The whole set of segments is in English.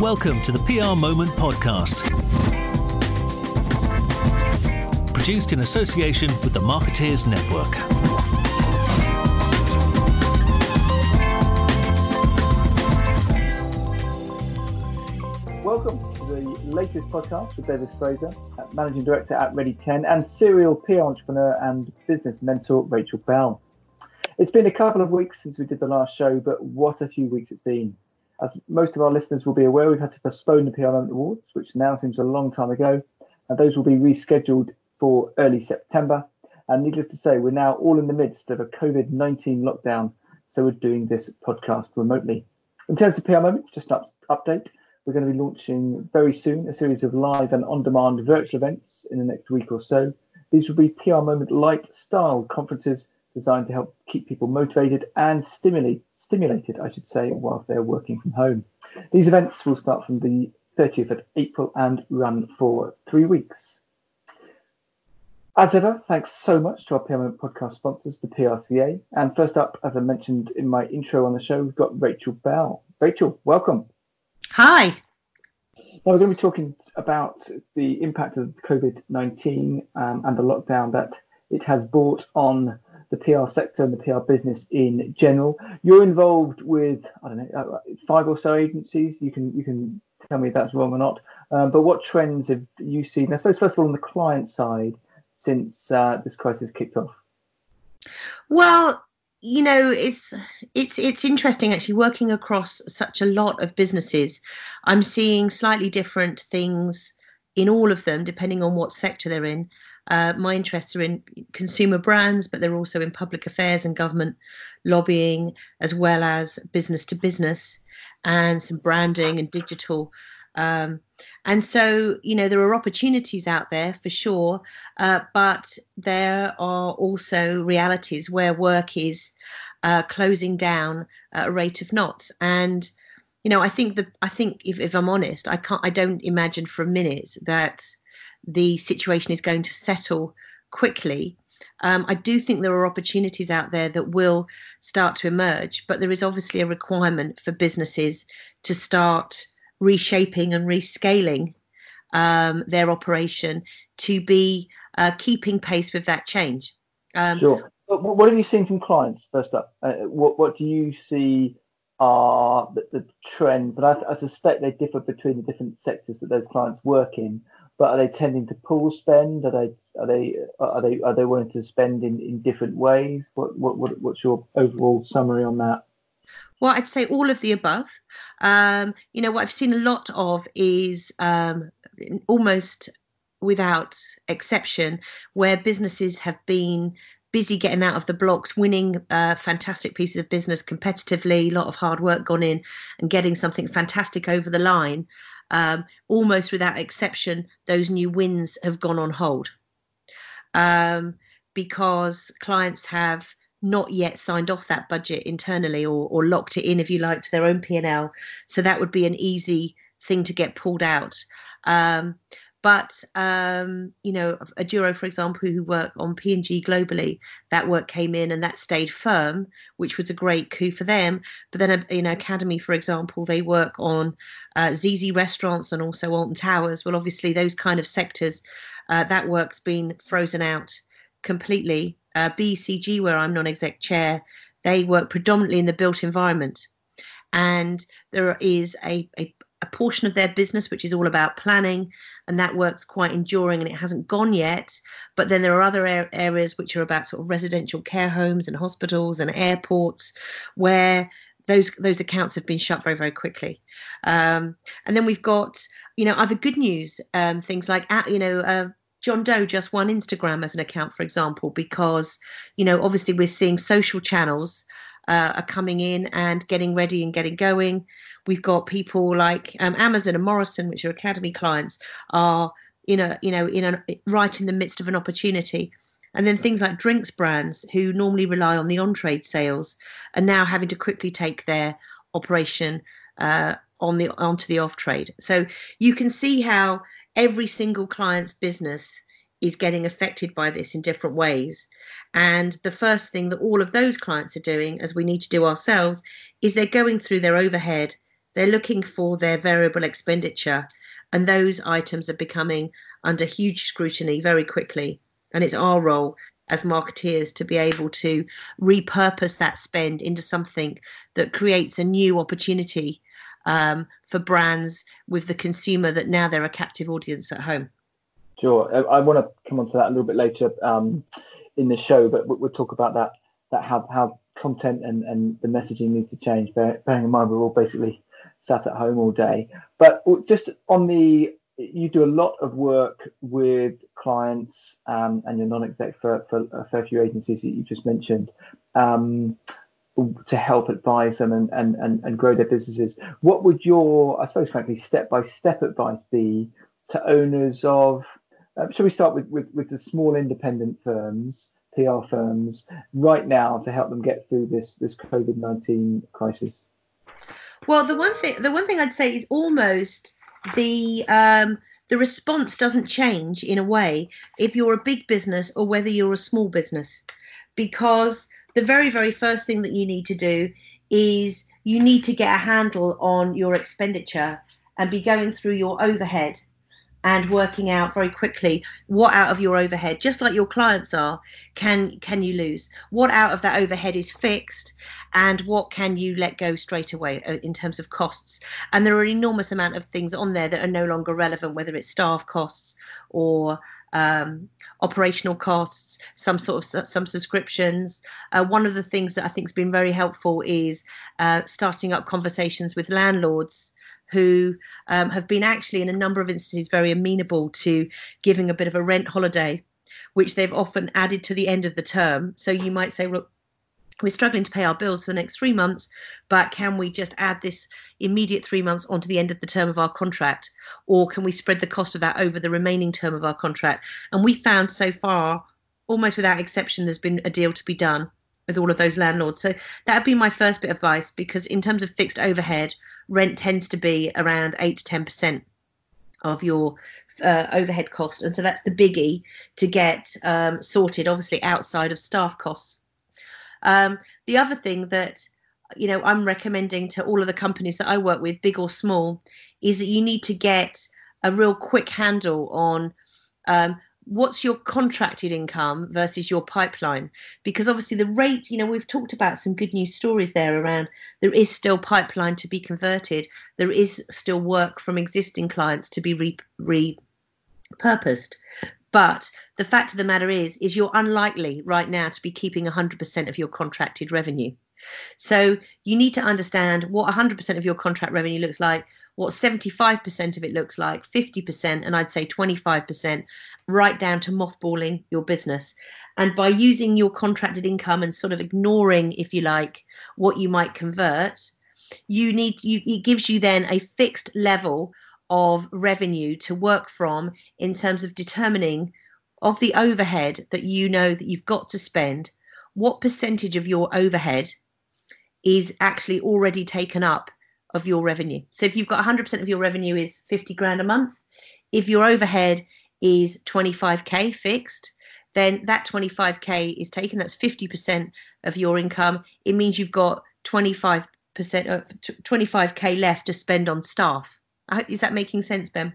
Welcome to the PR Moment podcast. Produced in association with the Marketeers Network. Welcome to the latest podcast with Davis Fraser, Managing Director at Ready 10, and serial PR entrepreneur and business mentor Rachel Bell. It's been a couple of weeks since we did the last show, but what a few weeks it's been. As most of our listeners will be aware, we've had to postpone the PR Moment Awards, which now seems a long time ago, and those will be rescheduled for early September. And needless to say, we're now all in the midst of a COVID-19 lockdown, so we're doing this podcast remotely. In terms of PR Moment, just an update, we're going to be launching very soon a series of live and on-demand virtual events in the next week or so. These will be PR Moment light style conferences designed to help keep people motivated and stimulated, I should say, whilst they're working from home. These events will start from the 30th of April and run for 3 weeks. As ever, thanks so much to our PR Moment podcast sponsors, the PRCA. And first up, as I mentioned in my intro on the show, we've got Rachel Bell. Rachel, welcome. Hi. Now we're going to be talking about the impact of COVID-19 and the lockdown that it has brought on the PR sector and the PR business in general. You're involved with, 5 or so agencies. You can tell me if that's wrong or not. But what trends have you seen, I suppose, first of all, on the client side since this crisis kicked off? Well, you know, it's interesting actually working across such a lot of businesses. I'm seeing slightly different things in all of them, depending on what sector they're in. My interests are in consumer brands, but they're also in public affairs and government lobbying, as well as business to business and some branding and digital. And so, you know, there are opportunities out there for sure, but there are also realities where work is closing down at a rate of knots. And you know, I think if I'm honest, I don't imagine for a minute that the situation is going to settle quickly. I do think there are opportunities out there that will start to emerge, but there is obviously a requirement for businesses to start reshaping and rescaling their operation to be keeping pace with that change. Sure. What have you seen from clients, first up? What do you see are the trends? And I suspect they differ between the different sectors that those clients work in. But are they tending to pool spend? Are they wanting to spend in different ways? What's your overall summary on that? Well, I'd say all of the above. You know, what I've seen a lot of is almost without exception, where businesses have been busy getting out of the blocks, winning fantastic pieces of business competitively, a lot of hard work gone in and getting something fantastic over the line. Almost without exception, those new wins have gone on hold because clients have not yet signed off that budget internally or locked it in, if you like, to their own P&L. So that would be an easy thing to get pulled out. But, you know, Aduro, for example, who work on P&G globally, that work came in and that stayed firm, which was a great coup for them. But then, you know, Academy, for example, they work on ZZ restaurants and also Alton Towers. Well, obviously, those kind of sectors, that work's been frozen out completely. BCG, where I'm non-exec chair, they work predominantly in the built environment. And there is a portion of their business which is all about planning, and that work's quite enduring and it hasn't gone yet. But then there are other areas which are about sort of residential care homes and hospitals and airports where those accounts have been shut very, very quickly. And then we've got, you know, other good news, things like, John Doe just won Instagram as an account, for example, because, you know, obviously we're seeing social channels are coming in and getting ready and getting going. We've got people like Amazon and Morrison, which are Academy clients, are right in the midst of an opportunity. And then things like drinks brands who normally rely on the on-trade sales are now having to quickly take their operation onto the off-trade. So you can see how every single client's business is getting affected by this in different ways. And the first thing that all of those clients are doing, as we need to do ourselves, is they're going through their overhead They're looking for their variable expenditure, and those items are becoming under huge scrutiny very quickly. And it's our role as marketeers to be able to repurpose that spend into something that creates a new opportunity for brands with the consumer that now they're a captive audience at home. Sure. I want to come on to that a little bit later in the show, but we'll talk about that how content and the messaging needs to change, bearing in mind we're all basically sat at home all day. But just on you do a lot of work with clients and you're non-exec for a fair few agencies that you just mentioned to help advise them and grow their businesses. What would your, I suppose, frankly, step-by-step advice be to owners of, shall we start with the small independent firms, PR firms, right now to help them get through this COVID-19 crisis? Well, the one thing I'd say is almost the response doesn't change in a way if you're a big business or whether you're a small business, because the very, very first thing that you need to do is you need to get a handle on your expenditure and be going through your overhead and working out very quickly what out of your overhead, just like your clients are, can you lose? What out of that overhead is fixed and what can you let go straight away in terms of costs? And there are an enormous amount of things on there that are no longer relevant, whether it's staff costs or operational costs, some subscriptions. One of the things that I think has been very helpful is starting up conversations with landlords who have been actually in a number of instances very amenable to giving a bit of a rent holiday, which they've often added to the end of the term. So you might say, look, we're struggling to pay our bills for the next 3 months, but can we just add this immediate 3 months onto the end of the term of our contract? Or can we spread the cost of that over the remaining term of our contract? And we found so far, almost without exception, there's been a deal to be done with all of those landlords. So that would be my first bit of advice, because in terms of fixed overhead, rent tends to be around 8 to 10% of your overhead cost. And so that's the biggie to get sorted, obviously outside of staff costs. The other thing that, I'm recommending to all of the companies that I work with, big or small, is that you need to get a real quick handle on what's your contracted income versus your pipeline, because obviously the rate, we've talked about some good news stories there around there is still pipeline to be converted. There is still work from existing clients to be repurposed. But the fact of the matter is you're unlikely right now to be keeping 100% of your contracted revenue. So you need to understand what 100% of your contract revenue looks like, what 75% of it looks like, 50%, and I'd say 25%, right down to mothballing your business. And by using your contracted income and sort of ignoring, if you like, what you might convert, it gives you then a fixed level of revenue to work from in terms of determining of the overhead that you know that you've got to spend, what percentage of your overhead is actually already taken up of your revenue. So if you've got 100% of your revenue is 50 grand a month, if your overhead is 25k fixed, then that 25k is taken. That's 50% of your income. It means you've got 25k left to spend on staff. Is that making sense, Ben?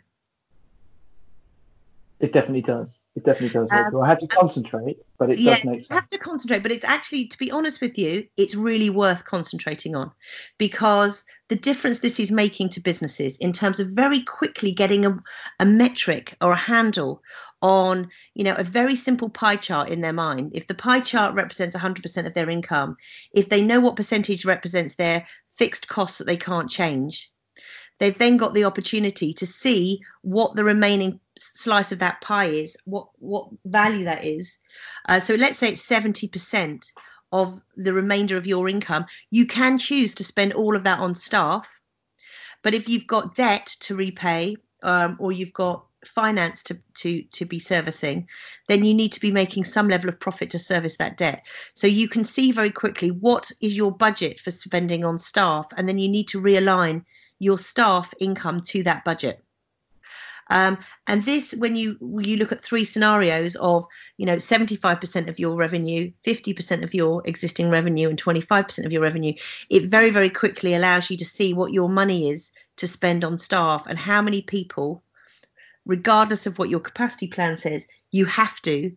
It definitely does. I had to concentrate, but it does make sense. You have to concentrate, but it's actually, to be honest with you, it's really worth concentrating on, because the difference this is making to businesses in terms of very quickly getting a metric or a handle on, a very simple pie chart in their mind. If the pie chart represents 100% of their income, if they know what percentage represents their fixed costs that they can't change, they've then got the opportunity to see what the remaining slice of that pie is, what value that is. So let's say it's 70% of the remainder of your income. You can choose to spend all of that on staff. But if you've got debt to repay or you've got finance to be servicing, then you need to be making some level of profit to service that debt. So you can see very quickly what is your budget for spending on staff, and then you need to realign your staff income to that budget. And this, when you look at three scenarios of, 75% of your revenue, 50% of your existing revenue, and 25% of your revenue, it very, very quickly allows you to see what your money is to spend on staff and how many people, regardless of what your capacity plan says, you have to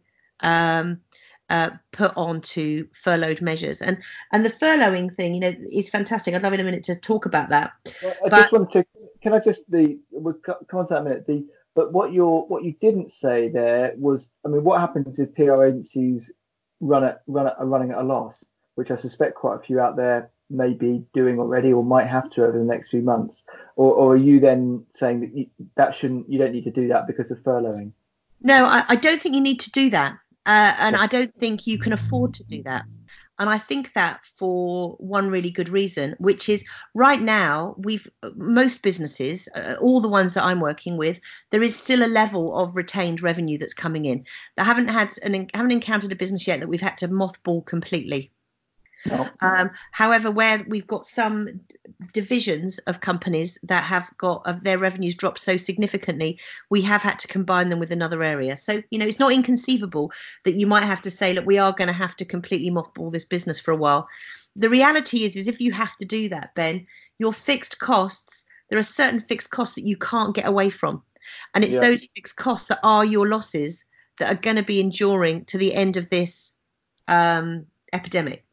put on furloughed measures. And the furloughing thing, is fantastic. I'd love in a minute to talk about that. Well, just wanted to, can I just, we'll come on to that in a minute, but what you didn't say there was, what happens if PR agencies are running at a loss, which I suspect quite a few out there may be doing already or might have to over the next few months, or are you then saying that you don't need to do that because of furloughing? No, I don't think you need to do that, and I don't think you can afford to do that. And I think that for one really good reason, which is right now, most businesses, all the ones that I'm working with, there is still a level of retained revenue that's coming in. I haven't encountered a business yet that we've had to mothball completely. No. However, where we've got some divisions of companies that have got their revenues dropped so significantly, we have had to combine them with another area. So, it's not inconceivable that you might have to say, look, we are going to have to completely mothball this business for a while. The reality is if you have to do that, Ben, your fixed costs, there are certain fixed costs that you can't get away from. And it's those fixed costs that are your losses that are going to be enduring to the end of this pandemic.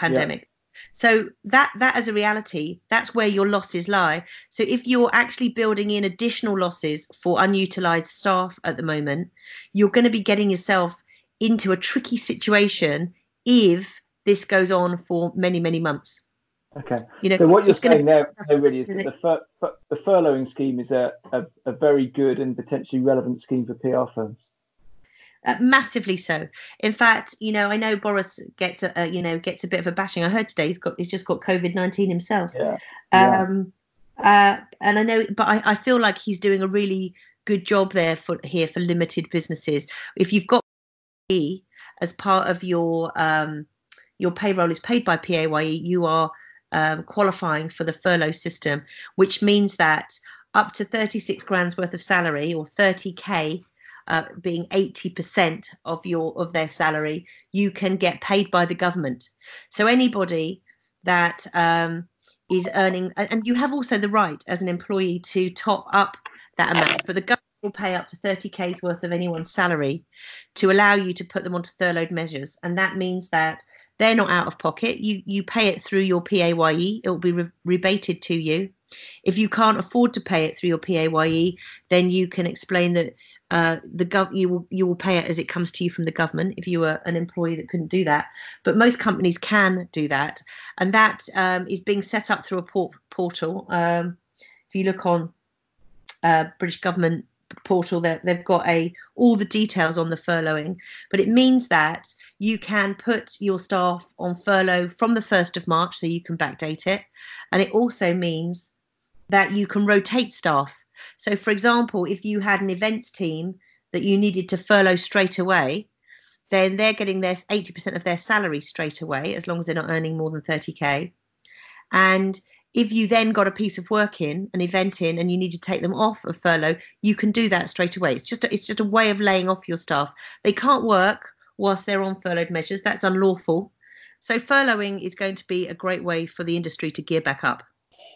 So that as a reality, that's where your losses lie. So if you're actually building in additional losses for unutilized staff at the moment, you're going to be getting yourself into a tricky situation if this goes on for many, many months. Okay. So what you're saying there really is that the furloughing scheme is a very good and potentially relevant scheme for PR firms. Massively so. In fact, I know Boris gets a bit of a bashing. I heard today he's just got COVID-19 himself. And I know, but I feel like he's doing a really good job there for limited businesses. If you've got as part of your payroll is paid by PAYE, you are qualifying for the furlough system, which means that up to 36 grand's worth of salary, or 30k. Being 80% of their salary, you can get paid by the government. So anybody that is earning, and you have also the right as an employee to top up that amount, but the government will pay up to 30k's worth of anyone's salary to allow you to put them onto furloughed measures. And that means that they're not out of pocket. You pay it through your PAYE. It will be rebated to you. If you can't afford to pay it through your PAYE, then you can explain that you will pay it as it comes to you from the government if you were an employee that couldn't do that. But most companies can do that, and that is being set up through a portal. If you look on British government portal, they've got all the details on the furloughing. But it means that you can put your staff on furlough from the 1st of March, so you can backdate it, and it also means that you can rotate staff. So, for example, if you had an events team that you needed to furlough straight away, then they're getting their 80% of their salary straight away, as long as they're not earning more than 30k. And if you then got a piece of work in, an event in, and you need to take them off of furlough, you can do that straight away. It's just a way of laying off your staff. They can't work whilst they're on furloughed measures. That's unlawful. So furloughing is going to be a great way for the industry to gear back up.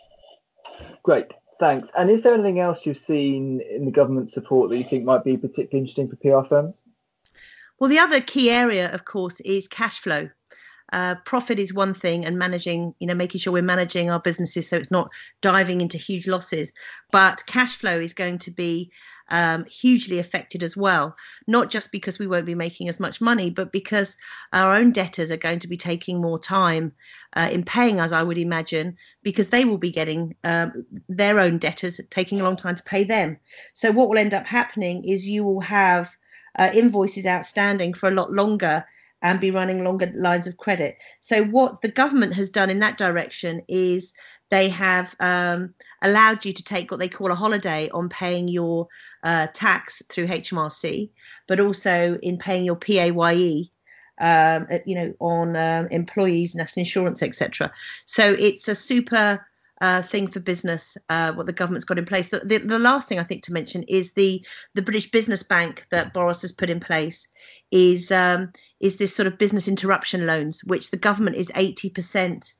Great, thanks. And is there anything else you've seen in the government support that you think might be particularly interesting for PR firms? Well, the other key area, of course, is cash flow. Profit is one thing, and managing, making sure we're managing our businesses so it's not diving into huge losses. But cash flow is going to be hugely affected as well, not just because we won't be making as much money, but because our own debtors are going to be taking more time in paying us, I would imagine, because they will be getting their own debtors taking a long time to pay them. So what will end up happening is you will have invoices outstanding for a lot longer and be running longer lines of credit. So what the government has done in that direction is they have allowed you to take what they call a holiday on paying your tax through HMRC, but also in paying your PAYE, on employees, national insurance, etc. So it's a super thing for business, what the government's got in place. The last thing I think to mention is the British Business Bank that Boris has put in place is this sort of business interruption loans, which the government is 80%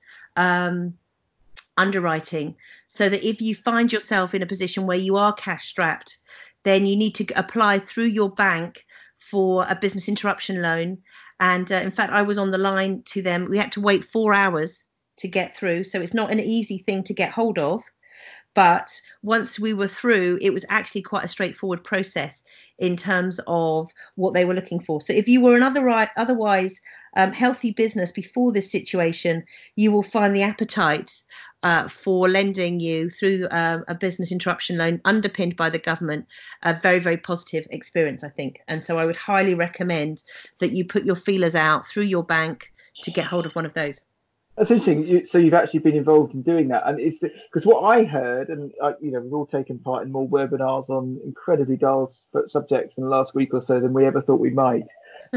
underwriting, so that if you find yourself in a position where you are cash strapped, then you need to apply through your bank for a business interruption loan. And in fact, I was on the line to them. We had to wait 4 hours to get through. So it's not an easy thing to get hold of. But once we were through, it was actually quite a straightforward process in terms of what they were looking for. So if you were an otherwise healthy business before this situation, you will find the appetite for lending you through a business interruption loan underpinned by the government a very, very positive experience, I think. And so I would highly recommend that you put your feelers out through your bank to get hold of one of those. That's interesting. So you've actually been involved in doing that, and it's because what I heard, and we've all taken part in more webinars on incredibly dull subjects in the last week or so than we ever thought we might. And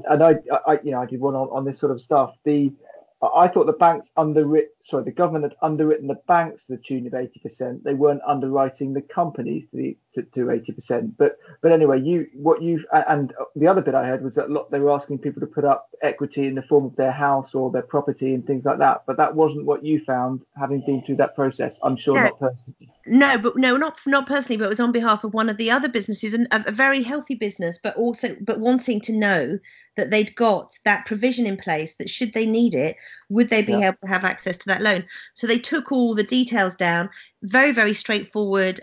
I did one on this sort of stuff. I thought the government had underwritten the banks to the tune of 80%. They weren't underwriting the companies to 80%. But anyway, and the other bit I heard was that they were asking people to put up equity in the form of their house or their property and things like that. But that wasn't what you found, having been through that process. I'm sure not personally. Not personally, but it was on behalf of one of the other businesses, and a very healthy business, but wanting to know that they'd got that provision in place that should they need it, would they be able to have access to that loan? So they took all the details down, very, very straightforward,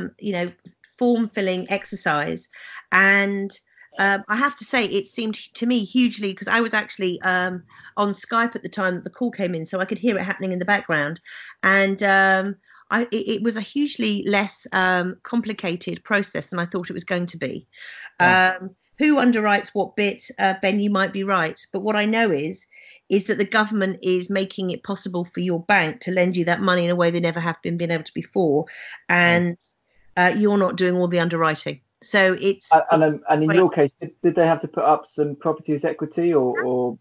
form filling exercise. And I have to say, it seemed to me hugely, because I was actually on Skype at the time that the call came in, so I could hear it happening in the background. And it was a hugely less complicated process than I thought it was going to be. Who underwrites what bit, Ben, you might be right. But what I know is that the government is making it possible for your bank to lend you that money in a way they never have been able to before. And you're not doing all the underwriting. So it's... And in your case, did they have to put up some property as equity or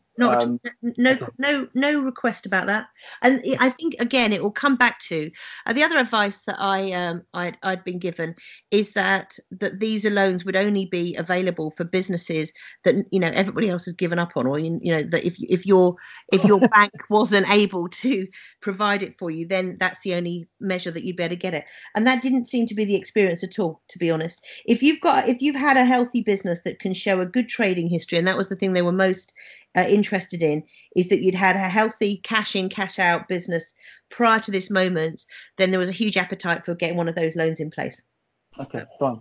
no request about that? And I think, again, it will come back to the other advice that I'd been given is that these loans would only be available for businesses that everybody else has given up on, or that if your bank wasn't able to provide it for you, then that's the only measure that you'd better get it. And that didn't seem to be the experience at all, to be honest. If you've had a healthy business that can show a good trading history, and that was the thing they were most interested in, is that you'd had a healthy cash in, cash out business prior to this moment, then there was a huge appetite for getting one of those loans in place. Okay, fine.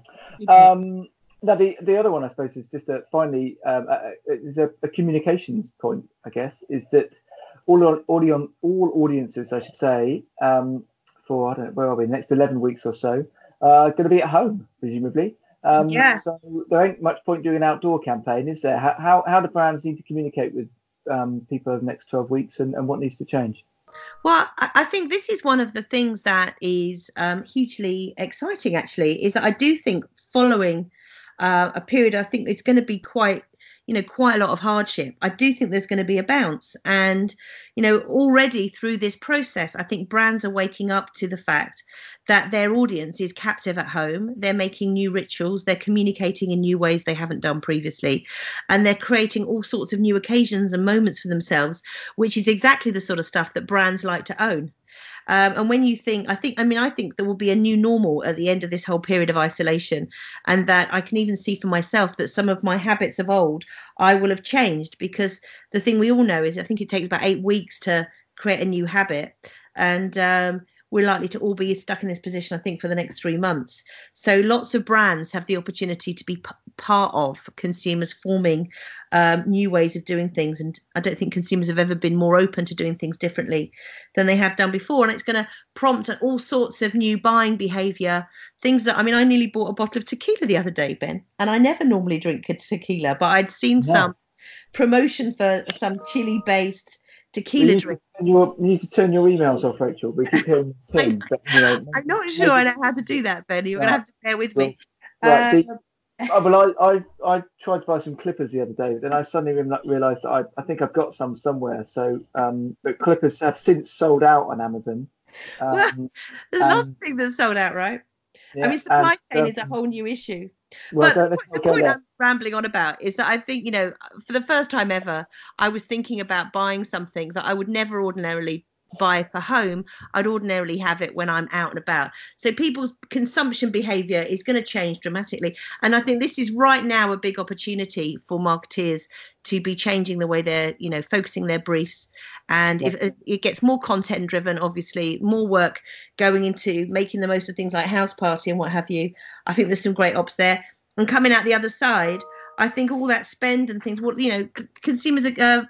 Now the other one, I suppose, is just finally is a communications point, I guess, is that all audiences, I should say, for I don't know, where are we, next 11 weeks or so, going to be at home, presumably. So there ain't much point doing an outdoor campaign, is there? How do brands need to communicate with people over the next 12 weeks and what needs to change? Well, I think this is one of the things that is hugely exciting, actually, is that I do think following a period, I think it's going to be quite a lot of hardship. I do think there's going to be a bounce. And, already through this process, I think brands are waking up to the fact that their audience is captive at home. They're making new rituals. They're communicating in new ways they haven't done previously. And they're creating all sorts of new occasions and moments for themselves, which is exactly the sort of stuff that brands like to own. And when you think, I think there will be a new normal at the end of this whole period of isolation, and that I can even see for myself that some of my habits of old, I will have changed, because the thing we all know is I think it takes about 8 weeks to create a new habit. And we're likely to all be stuck in this position, I think, for the next 3 months. So lots of brands have the opportunity to be part of consumers forming new ways of doing things. And I don't think consumers have ever been more open to doing things differently than they have done before. And it's going to prompt all sorts of new buying behavior, things that, I nearly bought a bottle of tequila the other day, Ben, and I never normally drink tequila, but I'd seen some promotion for some chili-based tequila drink. You need to turn your emails off, Rachel. We keep hearing ping, I'm not sure I know how to do that, Ben. You're going to have to bear with me. Right, Well, I tried to buy some clippers the other day, then I suddenly realised that I think I've got some somewhere. So, but clippers have since sold out on Amazon. Well, Um, there's lots of and things that sold out, right? I yeah, mean, supply chain is a whole new issue. well, But don't let's the not go point there. I'm rambling on about is that I think, for the first time ever, I was thinking about buying something that I would never ordinarily buy for home. I'd ordinarily have it when I'm out and about. So people's consumption behavior is going to change dramatically. And I think this is right now a big opportunity for marketeers to be changing the way they're, focusing their briefs. And if it gets more content driven, obviously, more work going into making the most of things like House Party and what have you. I think there's some great ops there. And coming out the other side, I think all that spend and things, consumers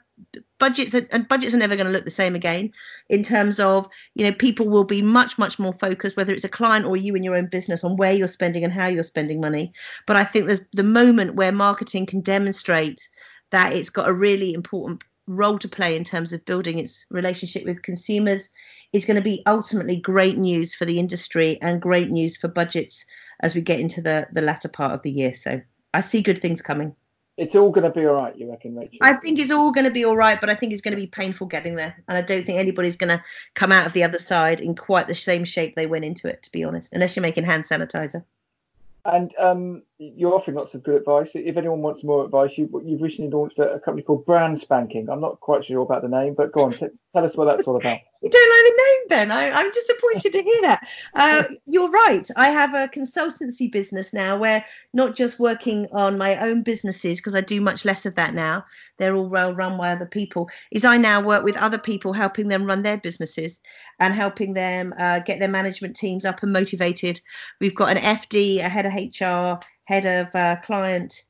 budgets are never going to look the same again in terms of, people will be much, much more focused, whether it's a client or you in your own business, on where you're spending and how you're spending money. But I think there's the moment where marketing can demonstrate that it's got a really important role to play in terms of building its relationship with consumers is going to be ultimately great news for the industry and great news for budgets as we get into the latter part of the year. So I see good things coming. It's all going to be all right, you reckon, Rachel? I think it's all going to be all right, but I think it's going to be painful getting there. And I don't think anybody's going to come out of the other side in quite the same shape they went into it, to be honest, unless you're making hand sanitizer. And you're offering lots of good advice. If anyone wants more advice, you've recently launched a company called Brand Spanking. I'm not quite sure about the name, but go on, tell us what that's all about. You don't like the name, Ben? I'm disappointed to hear that. You're right. I have a consultancy business now where not just working on my own businesses, because I do much less of that now. They're all well run by other people. Is I now work with other people, helping them run their businesses and helping them get their management teams up and motivated. We've got an FD, a head of HR, head of client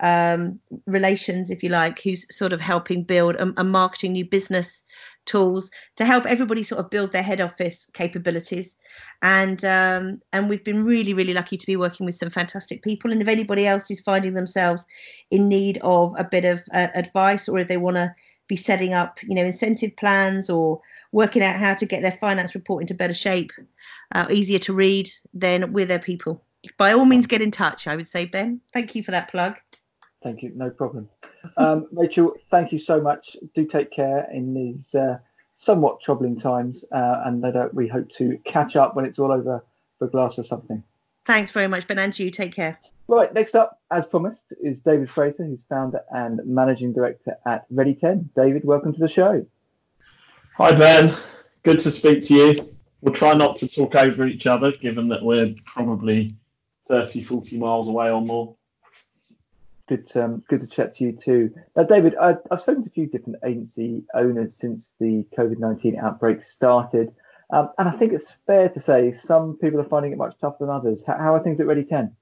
relations, if you like, who's sort of helping build a marketing new business tools to help everybody sort of build their head office capabilities. And we've been really, really lucky to be working with some fantastic people. And if anybody else is finding themselves in need of a bit of advice, or if they want to be setting up, incentive plans or working out how to get their finance report into better shape, easier to read, then we're their people. By all means, get in touch, I would say, Ben. Thank you for that plug. Thank you. No problem. Rachel, thank you so much. Do take care in these somewhat troubling times, and we hope to catch up when it's all over for a glass or something. Thanks very much, Ben, and you. Take care. Right, next up, as promised, is David Fraser, who's founder and managing director at Ready 10. David, welcome to the show. Hi, Ben. Good to speak to you. We'll try not to talk over each other, given that we're probably 30, 40 miles away or more. Good to chat to you too. Now, David, I've spoken to a few different agency owners since the COVID-19 outbreak started, and I think it's fair to say some people are finding it much tougher than others. How are things at Ready 10?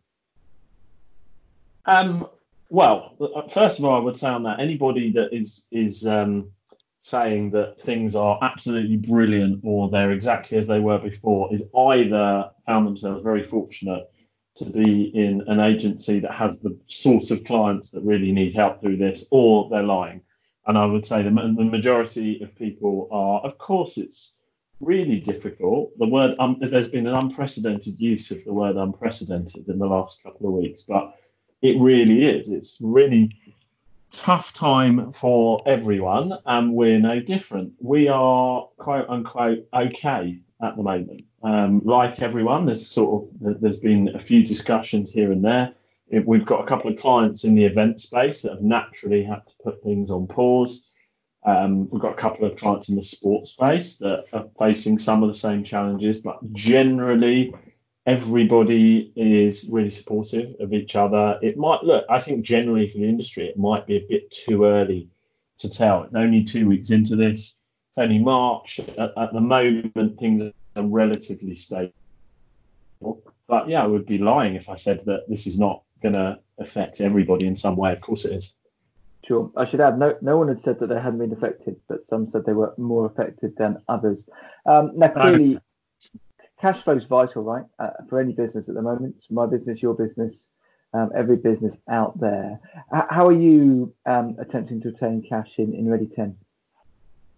Well, first of all, I would say on that, anybody that is saying that things are absolutely brilliant or they're exactly as they were before is either found themselves very fortunate to be in an agency that has the sort of clients that really need help through this, or they're lying. And I would say the majority of people are, of course, it's really difficult. The word, there's been an unprecedented use of the word unprecedented in the last couple of weeks, but it really is. It's really tough time for everyone, and we're no different. We are, quote unquote, okay at the moment. Like everyone, there's been a few discussions here and there. We've got a couple of clients in the event space that have naturally had to put things on pause. We've got a couple of clients in the sports space that are facing some of the same challenges, but generally everybody is really supportive of each other. I think generally for the industry, it might be a bit too early to tell. It's only 2 weeks into this. It's only March. At the moment, things are relatively stable. But yeah, I would be lying if I said that this is not going to affect everybody in some way. Of course it is. Sure. I should add, no one had said that they hadn't been affected, but some said they were more affected than others. Now, clearly, cash flow is vital, right, for any business at the moment. It's my business, your business, every business out there. How are you attempting to obtain cash in Ready 10?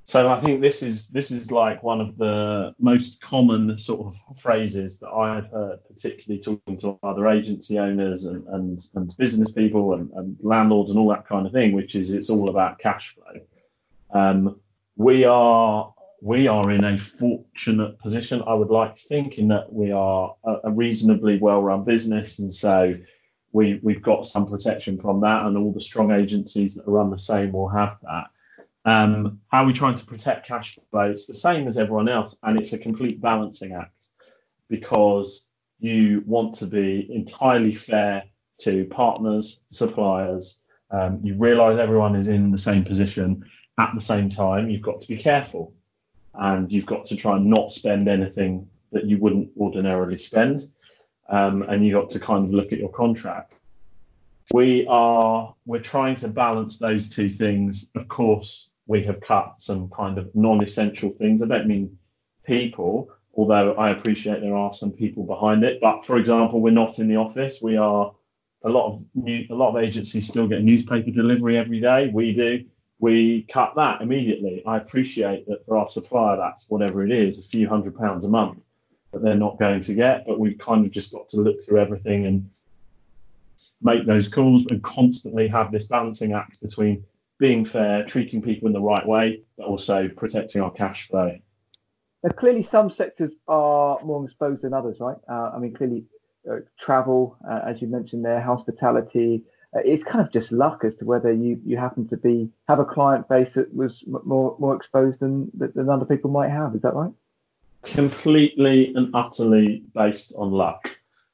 So I think this is like one of the most common sort of phrases that I've heard, particularly talking to other agency owners and business people and landlords and all that kind of thing, which is it's all about cash flow. We are in a fortunate position, I would like to think, in that we are a reasonably well-run business, and so we've got some protection from that, and all the strong agencies that run the same will have that. How are we trying to protect cash flow? It's the same as everyone else, and it's a complete balancing act, because you want to be entirely fair to partners, suppliers. You realise everyone is in the same position. At the same time, you've got to be careful, and you've got to try and not spend anything that you wouldn't ordinarily spend, and you've got to kind of look at your contract. We're trying to balance those two things. Of course, we have cut some kind of non-essential things. I don't mean people, although I appreciate there are some people behind it. But for example, we're not in the office. We are a lot of agencies still get newspaper delivery every day. We do. We cut that immediately. I appreciate that for our supplier, that's whatever it is, a few £100 a month that they're not going to get. But we've kind of just got to look through everything and make those calls and constantly have this balancing act between being fair, treating people in the right way, but also protecting our cash flow. Now, clearly, some sectors are more exposed than others, right? I mean, clearly, travel, as you mentioned there, hospitality, it's kind of just luck as to whether you happen to have a client base that was more exposed than other people might have. Is that right? Completely and utterly based on luck.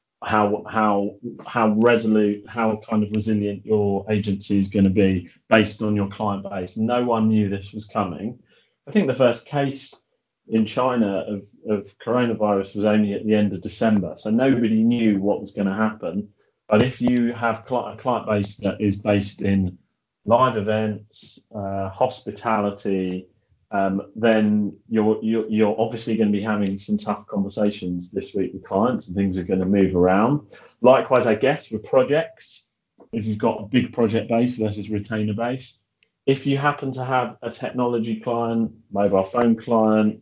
How resolute, how kind of resilient your agency is going to be based on your client base. No one knew this was coming. I think the first case in China of coronavirus was only at the end of December, so nobody knew what was going to happen. But if you have a client base that is based in live events, hospitality, then you're obviously going to be having some tough conversations this week with clients, and things are going to move around. Likewise, I guess, with projects, if you've got a big project base versus retainer base, if you happen to have a technology client, mobile phone client,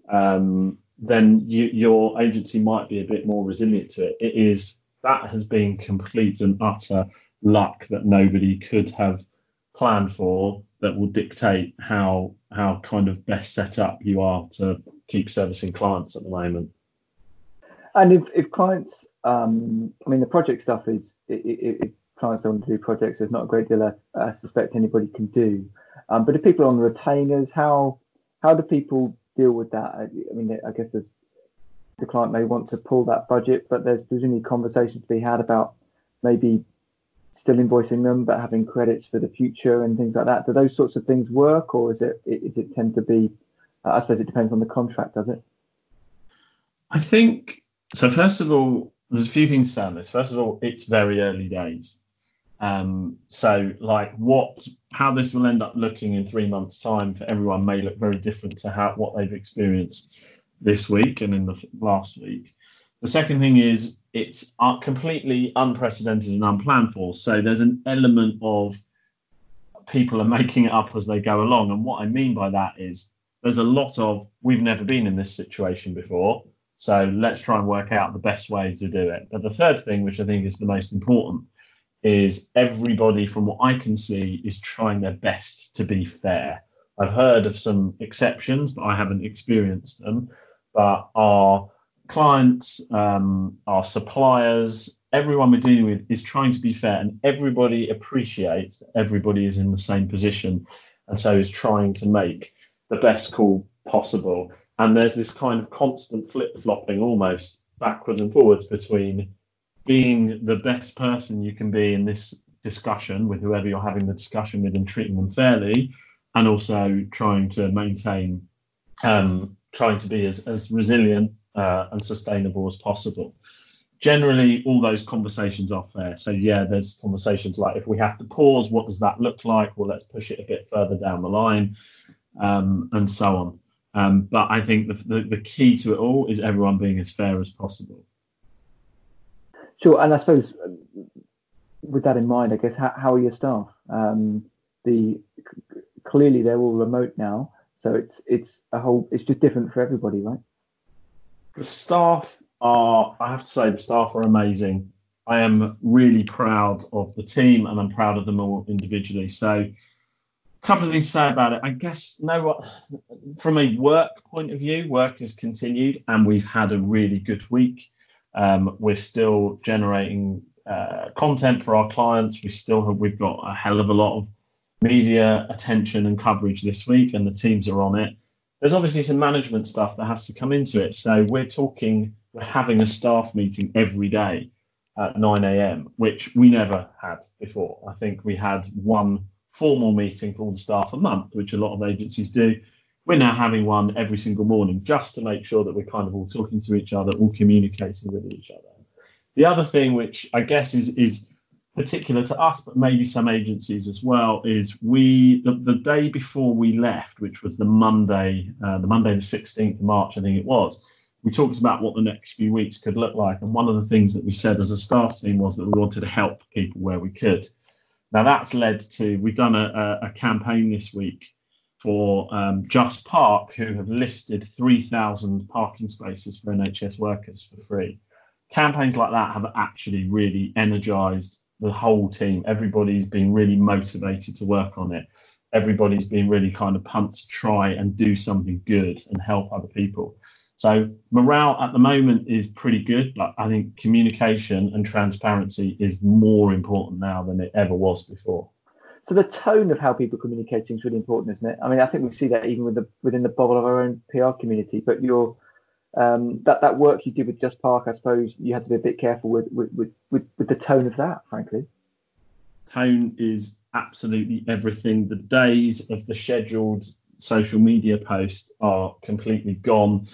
then your agency might be a bit more resilient to it. That has been complete and utter luck that nobody could have planned for, that will dictate how kind of best set up you are to keep servicing clients at the moment. And if clients, I mean, the project stuff is, if clients don't want to do projects, there's not a great deal I suspect anybody can do. But if people are on retainers, how do people deal with that? I mean, I guess the client may want to pull that budget, but there's presumably conversations to be had about maybe still invoicing them, but having credits for the future and things like that. Do those sorts of things work, or is it tend to be? I suppose it depends on the contract, does it? I think so. First of all, there's a few things to say on this. First of all, it's very early days. So like how this will end up looking in 3 months' time for everyone may look very different to what they've experienced this week and in the last week. The second thing is it's completely unprecedented and unplanned for. So there's an element of people are making it up as they go along. And what I mean by that is there's a lot of, we've never been in this situation before, so let's try and work out the best way to do it. But the third thing, which I think is the most important, is everybody, from what I can see, is trying their best to be fair. I've heard of some exceptions, but I haven't experienced them. But our clients, our suppliers, everyone we're dealing with is trying to be fair, and everybody appreciates that everybody is in the same position, and so is trying to make the best call possible. And there's this kind of constant flip-flopping almost backwards and forwards between being the best person you can be in this discussion with whoever you're having the discussion with and treating them fairly, and also trying to maintain, trying to be as resilient and sustainable as possible. Generally, all those conversations are fair. So yeah, there's conversations like, if we have to pause, what does that look like? Well, let's push it a bit further down the line, and so on. But I think the key to it all is everyone being as fair as possible. Sure, and I suppose with that in mind, I guess how are your staff? Clearly they're all remote now, So it's just different for everybody, right? The staff I have to say, the staff are amazing. I am really proud of the team, and I'm proud of them all individually. So a couple of things to say about it. I guess, from a work point of view, work has continued and we've had a really good week. We're still generating content for our clients. We've got a hell of a lot of media attention and coverage this week, and the teams are on it. There's obviously some management stuff that has to come into it. So we're having a staff meeting every day at 9 a.m, which we never had before. I think we had one formal meeting for all the staff a month, which a lot of agencies do. We're now having one every single morning just to make sure that we're kind of all talking to each other, all communicating with each other. The other thing, which I guess is particular to us, but maybe some agencies as well, is the day before we left, which was the Monday the 16th of March, I think it was, we talked about what the next few weeks could look like. And one of the things that we said as a staff team was that we wanted to help people where we could. Now that's led to, we've done a campaign this week for Just Park, who have listed 3,000 parking spaces for NHS workers for free. Campaigns like that have actually really energised the whole team. Everybody's been really motivated to work on it. Everybody's been really kind of pumped to try and do something good and help other people. So morale at the moment is pretty good, but I think communication and transparency is more important now than it ever was before. So the tone of how people are communicating is really important, isn't it? I mean, I think we see that even within the bubble of our own PR community. But that work you did with Just Park, I suppose you had to be a bit careful with the tone of that, frankly. Tone is absolutely everything. The days of the scheduled social media posts are completely gone.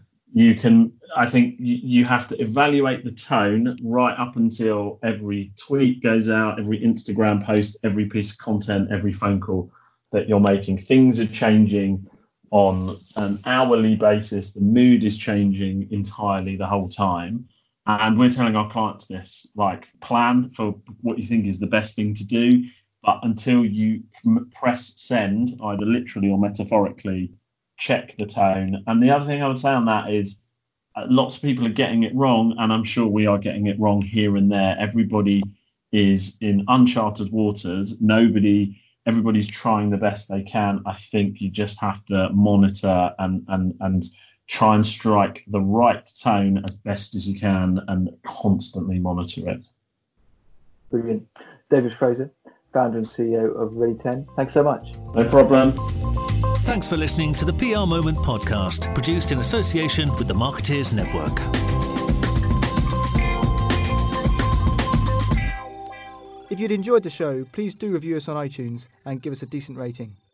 I think you have to evaluate the tone right up until every tweet goes out, every Instagram post, every piece of content, every phone call that you're making. Things are changing on an hourly basis. The mood is changing entirely the whole time. And we're telling our clients this, like, plan for what you think is the best thing to do. But until you press send, either literally or metaphorically, check the tone. And the other thing I would say on that is lots of people are getting it wrong, and I'm sure we are getting it wrong here and there. Everybody is in uncharted waters. Everybody's trying the best they can. I think you just have to monitor and try and strike the right tone as best as you can and constantly monitor it. Brilliant. David Fraser, founder and CEO of Ready 10. Thanks so much. No problem. Thanks for listening to the PR Moment podcast, produced in association with the Marketeers Network. If you'd enjoyed the show, please do review us on iTunes and give us a decent rating.